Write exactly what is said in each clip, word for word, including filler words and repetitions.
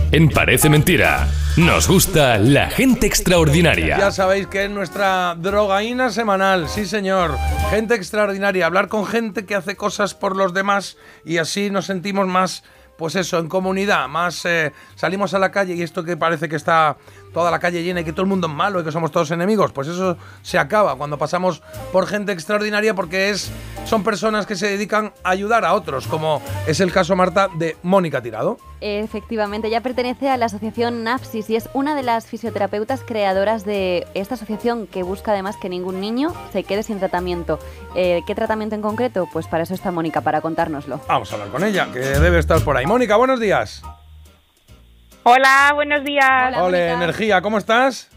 En Parece Mentira, nos gusta la gente extraordinaria. Ya sabéis que es nuestra drogaína semanal, sí señor. Gente extraordinaria, hablar con gente que hace cosas por los demás y así nos sentimos más, pues eso, en comunidad, más eh, salimos a la calle y esto que parece que está toda la calle llena y que todo el mundo es malo y que somos todos enemigos, pues eso se acaba cuando pasamos por gente extraordinaria, porque es son personas que se dedican a ayudar a otros, como es el caso, Marta, de Mónica Tirado. Efectivamente, ella pertenece a la asociación NAPSIS y es una de las fisioterapeutas creadoras de esta asociación, que busca además que ningún niño se quede sin tratamiento. Eh, ¿Qué tratamiento en concreto? Pues para eso está Mónica, para contárnoslo. Vamos a hablar con ella, que debe estar por ahí. Mónica, buenos días. Hola, buenos días. Hola, Ole, Energía, ¿cómo estás?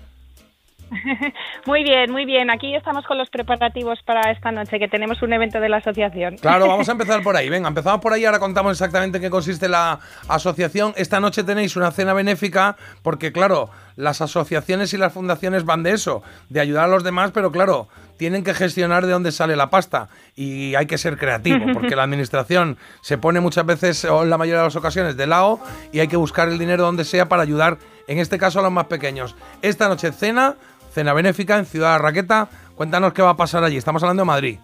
Muy bien, muy bien. Aquí estamos con los preparativos para esta noche, que tenemos un evento de la asociación. Claro, vamos a empezar por ahí. Venga, empezamos por ahí, ahora contamos exactamente en qué consiste la asociación. Esta noche tenéis una cena benéfica, porque claro, las asociaciones y las fundaciones van de eso, de ayudar a los demás, pero claro, tienen que gestionar de dónde sale la pasta y hay que ser creativo, porque la administración se pone muchas veces, o en la mayoría de las ocasiones, de lado, y hay que buscar el dinero donde sea para ayudar, en este caso, a los más pequeños. Esta noche cena, cena benéfica en Ciudad de la Raqueta. Cuéntanos qué va a pasar allí. Estamos hablando de Madrid.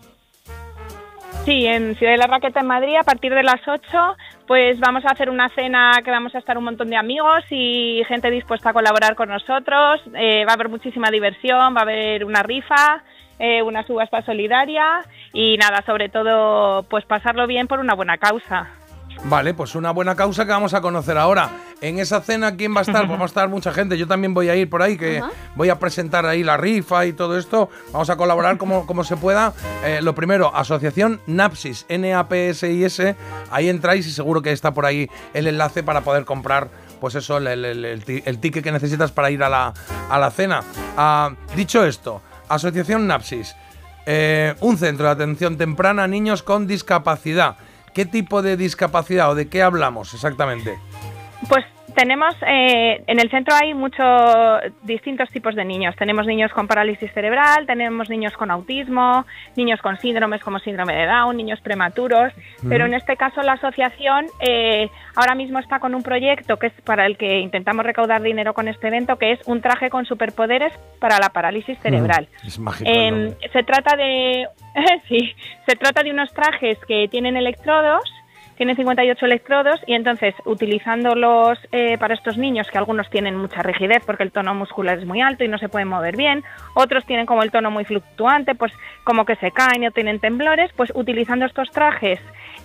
Sí, en Ciudad de la Raqueta, en Madrid, a partir de las ocho, pues vamos a hacer una cena que vamos a estar un montón de amigos y gente dispuesta a colaborar con nosotros. Eh, va a haber muchísima diversión, va a haber una rifa, eh, una subasta solidaria y nada, sobre todo, pues pasarlo bien por una buena causa. Vale, pues una buena causa que vamos a conocer ahora. En esa cena, ¿quién va a estar? Pues va a estar mucha gente. Yo también voy a ir por ahí, que uh-huh. voy a presentar ahí la rifa y todo esto. Vamos a colaborar como, como se pueda. Eh, lo primero, asociación NAPSIS, N A P S I S. Ahí entráis y seguro que está por ahí el enlace para poder comprar, pues eso, el, el, el, el, el ticket que necesitas para ir a la, a la cena. Ah, dicho esto, asociación NAPSIS, eh, un centro de atención temprana a niños con discapacidad. ¿Qué tipo de discapacidad o de qué hablamos exactamente? Pues tenemos, eh, en el centro hay muchos distintos tipos de niños. Tenemos niños con parálisis cerebral, tenemos niños con autismo, niños con síndromes como síndrome de Down, niños prematuros, mm. pero en este caso la asociación eh, ahora mismo está con un proyecto que es para el que intentamos recaudar dinero con este evento, que es un traje con superpoderes para la parálisis cerebral. Mm, es mágico. Eh, se trata de, sí, se trata de unos trajes que tienen electrodos. Tienen cincuenta y ocho electrodos y entonces utilizándolos eh, para estos niños, que algunos tienen mucha rigidez porque el tono muscular es muy alto y no se pueden mover bien, otros tienen como el tono muy fluctuante, pues como que se caen o tienen temblores, pues utilizando estos trajes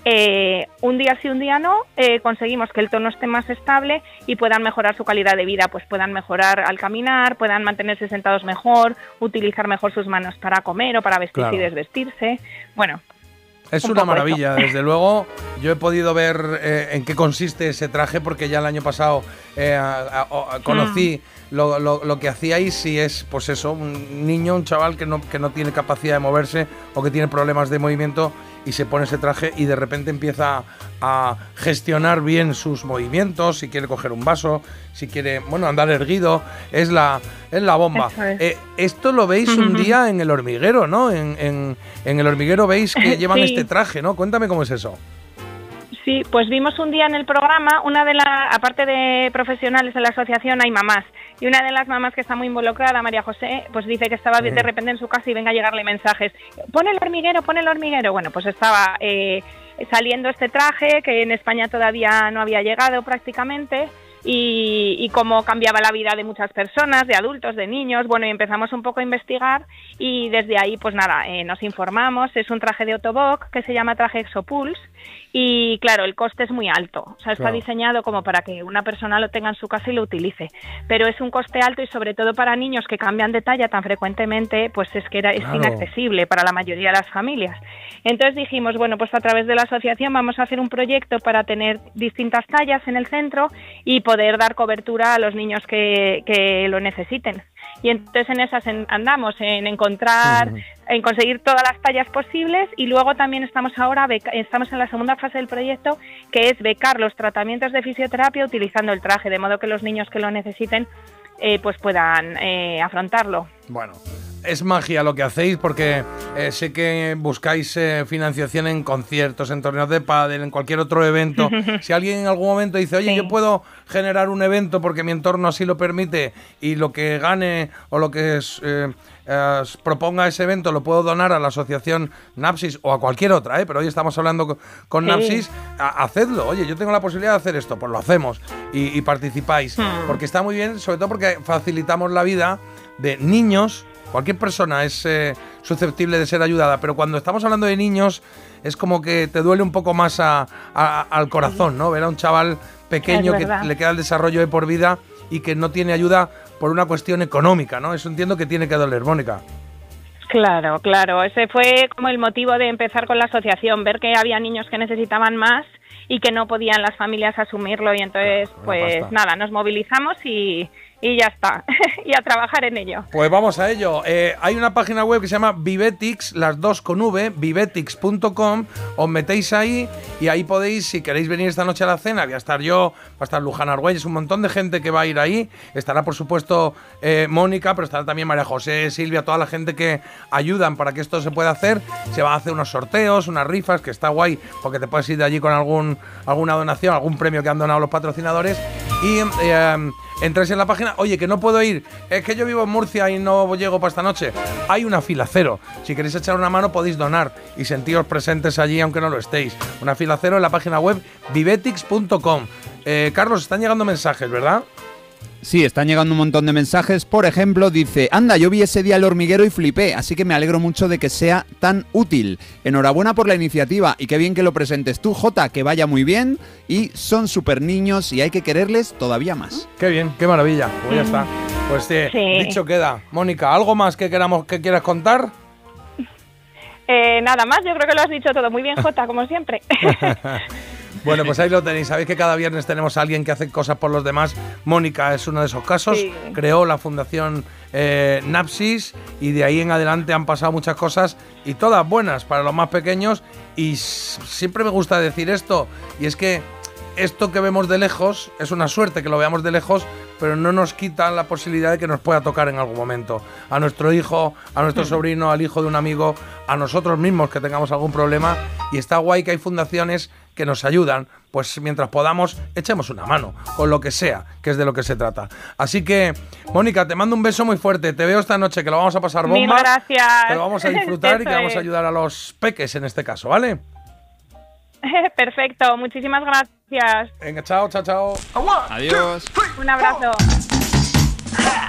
eh, un día sí, un día no, eh, conseguimos que el tono esté más estable y puedan mejorar su calidad de vida, pues puedan mejorar al caminar, puedan mantenerse sentados mejor, utilizar mejor sus manos para comer o para vestirse claro. y desvestirse. Bueno, es un una maravilla, desde luego. Yo he podido ver eh, en qué consiste ese traje, porque ya el año pasado eh, a, a, a, conocí mm. lo, lo, lo que hacíais, y es, pues eso, un niño, un chaval que no, que no tiene capacidad de moverse o que tiene problemas de movimiento y se pone ese traje y de repente empieza a gestionar bien sus movimientos, si quiere coger un vaso, si quiere, bueno, andar erguido, es la, es la bomba. Es. Eh, esto lo veis uh-huh. un día en El Hormiguero, ¿no? En, en, en El Hormiguero veis que llevan sí. este traje, ¿no? Cuéntame cómo es eso. Sí, pues vimos un día en el programa, una de las, aparte de profesionales de la asociación, hay mamás, y una de las mamás que está muy involucrada, María José, pues dice que estaba sí. de repente en su casa y venga a llegarle mensajes, pon el hormiguero, pon el hormiguero. Bueno, pues estaba eh, saliendo este traje, que en España todavía no había llegado prácticamente, y, y cómo cambiaba la vida de muchas personas, de adultos, de niños. Bueno, y empezamos un poco a investigar y desde ahí, pues nada, eh, nos informamos. Es un traje de Ottobock que se llama traje Exopulse y claro, el coste es muy alto. O sea, está claro. diseñado como para que una persona lo tenga en su casa y lo utilice, pero es un coste alto y sobre todo para niños que cambian de talla tan frecuentemente, pues es que era, es claro. inaccesible para la mayoría de las familias. Entonces dijimos, bueno, pues a través de la asociación vamos a hacer un proyecto para tener distintas tallas en el centro y poder dar cobertura a los niños que, que lo necesiten. Y entonces en esas en, andamos, en encontrar, uh-huh. en conseguir todas las tallas posibles, y luego también estamos ahora, beca, estamos en la segunda fase del proyecto, que es becar los tratamientos de fisioterapia utilizando el traje, de modo que los niños que lo necesiten eh, pues puedan eh, afrontarlo. Bueno, es magia lo que hacéis, porque eh, sé que buscáis eh, financiación en conciertos, en torneos de pádel, en cualquier otro evento. Si alguien en algún momento dice, oye, sí. yo puedo generar un evento porque mi entorno así lo permite y lo que gane o lo que es, eh, eh, proponga ese evento lo puedo donar a la asociación Napsis o a cualquier otra, ¿eh? Pero hoy estamos hablando con, con sí. Napsis, a, hacedlo. Oye, yo tengo la posibilidad de hacer esto, pues lo hacemos y, y participáis, hmm. porque está muy bien, sobre todo porque facilitamos la vida de niños. Cualquier persona es eh, susceptible de ser ayudada, pero cuando estamos hablando de niños es como que te duele un poco más a, a, al corazón, ¿no? Ver a un chaval pequeño que le queda el desarrollo de por vida y que no tiene ayuda por una cuestión económica, ¿no? Eso entiendo que tiene que doler, Mónica. Claro, claro. Ese fue como el motivo de empezar con la asociación, ver que había niños que necesitaban más y que no podían las familias asumirlo, y entonces, claro, pues nada, nos movilizamos y... Y ya está, y a trabajar en ello. Pues vamos a ello. Eh, hay una página web que se llama Vivetics, las dos con V, vivetics punto com. Os metéis ahí y ahí podéis, si queréis venir esta noche a la cena, voy a estar yo, va a estar Luján Argüelles, un montón de gente que va a ir ahí. Estará, por supuesto, eh, Mónica, pero estará también María José, Silvia, toda la gente que ayudan para que esto se pueda hacer. Se van a hacer unos sorteos, unas rifas, que está guay, porque te puedes ir de allí con algún alguna donación, algún premio que han donado los patrocinadores. Y... Eh, entráis en la página, oye, que no puedo ir, es que yo vivo en Murcia y no llego para esta noche. Hay una fila cero. Si queréis echar una mano podéis donar y sentiros presentes allí aunque no lo estéis. Una fila cero en la página web vivetics punto com. Eh, Carlos, están llegando mensajes, ¿verdad? Sí, están llegando un montón de mensajes. Por ejemplo, dice, anda, yo vi ese día El Hormiguero y flipé, así que me alegro mucho de que sea tan útil. Enhorabuena por la iniciativa y qué bien que lo presentes tú, Jota, que vaya muy bien. Y son súper niños y hay que quererles todavía más. Qué bien, qué maravilla. Pues ya está. Pues eh, sí. Dicho queda. Mónica, ¿algo más que queramos que quieras contar? Eh, nada más, yo creo que lo has dicho todo. Muy bien, Jota, como siempre. Bueno, pues ahí lo tenéis. Sabéis que cada viernes tenemos a alguien que hace cosas por los demás. Mónica es uno de esos casos. Sí. Creó la fundación eh, Napsis y de ahí en adelante han pasado muchas cosas y todas buenas para los más pequeños. Y siempre me gusta decir esto, y es que esto que vemos de lejos es una suerte que lo veamos de lejos, pero no nos quita la posibilidad de que nos pueda tocar en algún momento. A nuestro hijo, a nuestro sobrino, al hijo de un amigo, a nosotros mismos que tengamos algún problema. Y está guay que hay fundaciones que nos ayudan, pues mientras podamos, echemos una mano, con lo que sea, que es de lo que se trata. Así que, Mónica, te mando un beso muy fuerte. Te veo esta noche, que lo vamos a pasar bomba. Mil gracias. Que lo vamos a disfrutar y que vamos a ayudar a los peques en este caso, ¿vale? Perfecto, muchísimas gracias. Venga, chao, chao, chao. Adiós. Un abrazo.